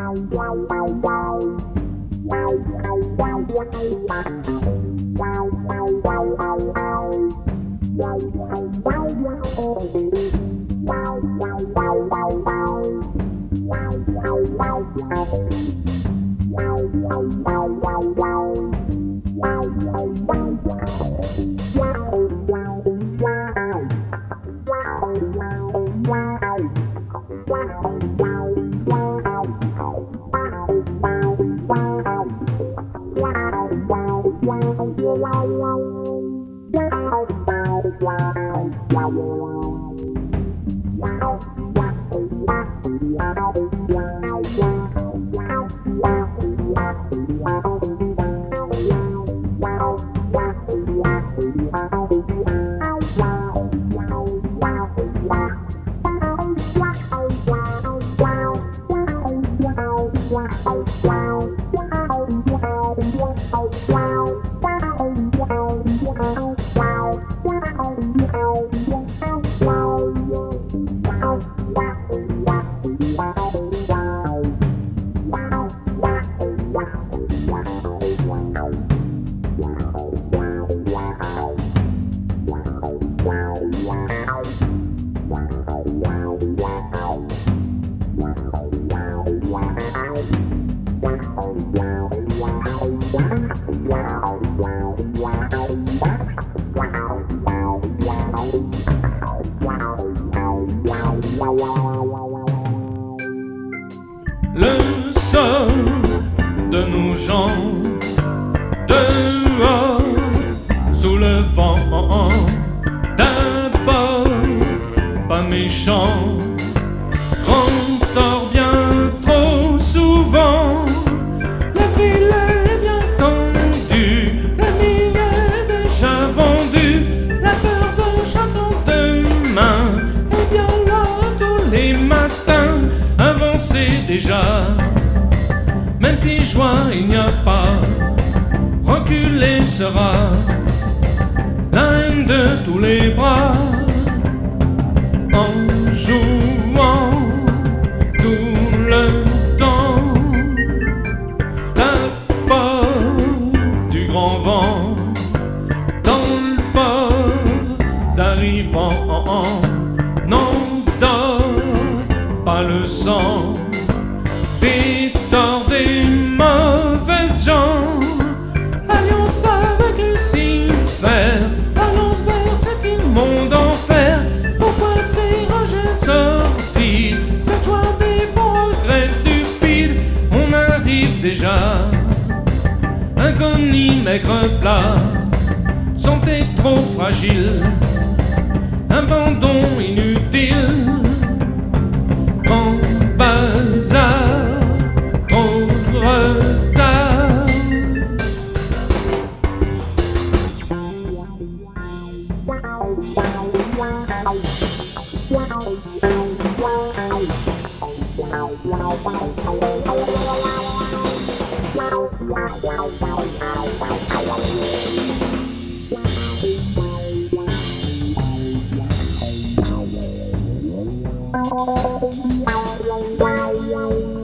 Le sort de nos gens dehors sous le vent, d'abord pas méchant, grand tort bien trop souvent. La ville est bien tendue, la mine est déjà vendue, la peur de château demain est bien là tous les matins. Avancez déjà, même si joie il n'y a pas, reculer sera la haine de tous les bras. En jouant tout le temps la porte du grand vent, dans le port d'arrivant, n'endort pas le sang des torts des mauvaises gens. Alliance avec Lucifer, allons vers cet immonde enfer. Pourquoi ces rejets sortis, cette joie des faux regrets stupides? On arrive déjà, agonie maigre plat, santé trop fragile, abandon inutile, grand bazar, trop de retard. Wow.